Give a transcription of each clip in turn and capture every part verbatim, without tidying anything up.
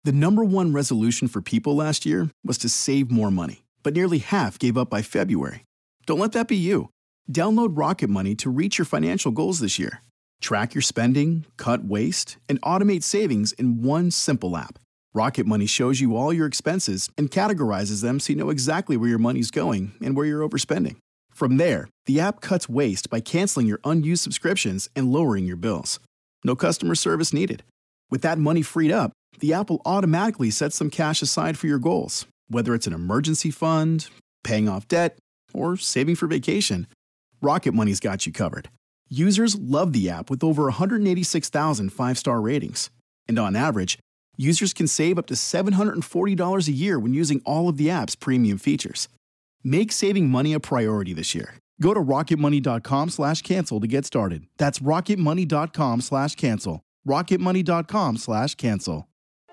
The number one resolution for people last year was to save more money, but nearly half gave up by February. Don't let that be you. Download Rocket Money to reach your financial goals this year. Track your spending, cut waste, and automate savings in one simple app. Rocket Money shows you all your expenses and categorizes them so you know exactly where your money's going and where you're overspending. From there, the app cuts waste by canceling your unused subscriptions and lowering your bills. No customer service needed. With that money freed up, the app will automatically set some cash aside for your goals, whether it's an emergency fund, paying off debt, or saving for vacation. Rocket Money's got you covered. Users love the app with over one hundred eighty-six thousand five-star ratings. And on average, users can save up to seven hundred forty dollars a year when using all of the app's premium features. Make saving money a priority this year. Go to rocketmoney.com slash cancel to get started. That's rocketmoney.com slash cancel. rocketmoney.com slash cancel.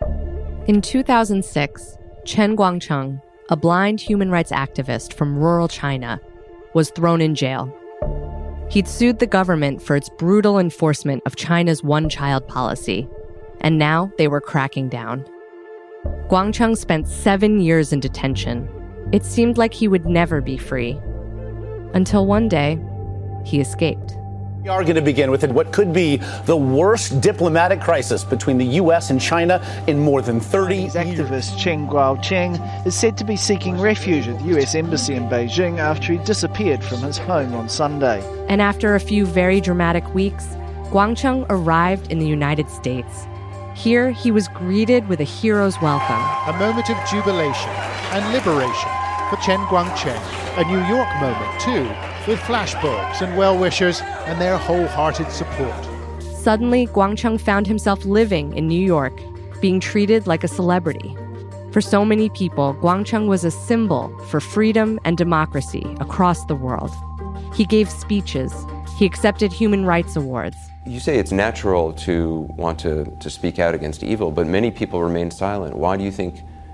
In two thousand six, Chen Guangcheng, a blind human rights activist from rural China, was thrown in jail. He'd sued the government for its brutal enforcement of China's one-child policy, and now they were cracking down. Guangcheng spent seven years in detention. It seemed like he would never be free. Until one day, he escaped. We are going to begin with what could be the worst diplomatic crisis between the U S and China in more than thirty years. Activist Chen Guocheng is said to be seeking refuge at the U S Embassy in Beijing after he disappeared from his home on Sunday. And after a few very dramatic weeks, Guangcheng arrived in the United States. Here, he was greeted with a hero's welcome. A moment of jubilation and liberation for Chen Guangcheng. A New York moment, too, with flashbulbs and well-wishers and their wholehearted support. Suddenly, Guangcheng found himself living in New York, being treated like a celebrity. For so many people, Guangcheng was a symbol for freedom and democracy across the world. He gave speeches. He accepted human rights awards. You say it's natural to want to, to speak out against evil, but many people remain silent. Why do you think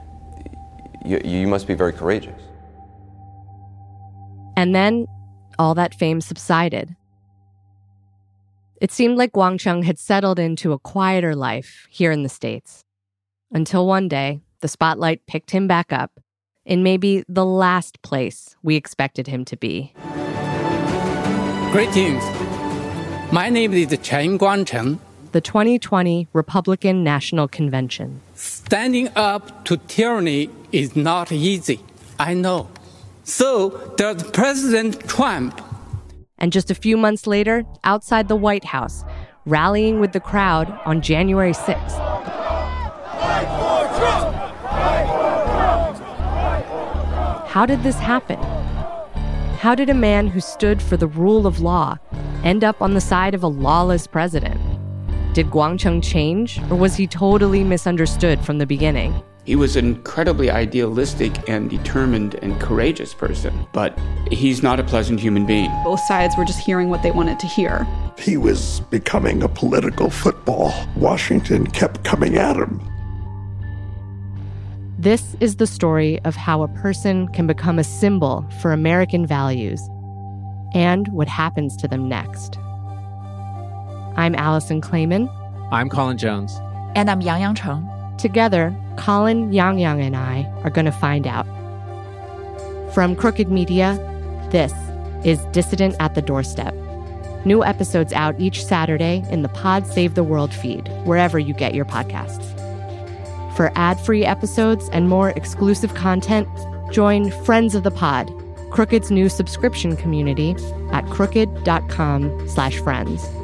you, you must be very courageous? And then, all that fame subsided. It seemed like Guangcheng had settled into a quieter life here in the States. Until one day, the spotlight picked him back up in maybe the last place we expected him to be. Greetings. My name is Chen Guangcheng. The twenty twenty Republican National Convention. Standing up to tyranny is not easy, I know. So there's President Trump. And just a few months later, outside the White House, rallying with the crowd on January sixth. Fight for Trump! Fight for Trump! How did this happen? How did a man who stood for the rule of law end up on the side of a lawless president? Did Guangcheng change, or was he totally misunderstood from the beginning? He was an incredibly idealistic and determined and courageous person, but he's not a pleasant human being. Both sides were just hearing what they wanted to hear. He was becoming a political football. Washington kept coming at him. This is the story of how a person can become a symbol for American values and what happens to them next. I'm Allison Clayman. I'm Colin Jones. And I'm Yang Yang Cheng. Together, Colin, Yang Yang, and I are going to find out. From Crooked Media, this is Dissident at the Doorstep. New episodes out each Saturday in the Pod Save the World feed, wherever you get your podcasts. For ad-free episodes and more exclusive content, join Friends of the Pod, Crooked's new subscription community at crooked.com slash friends.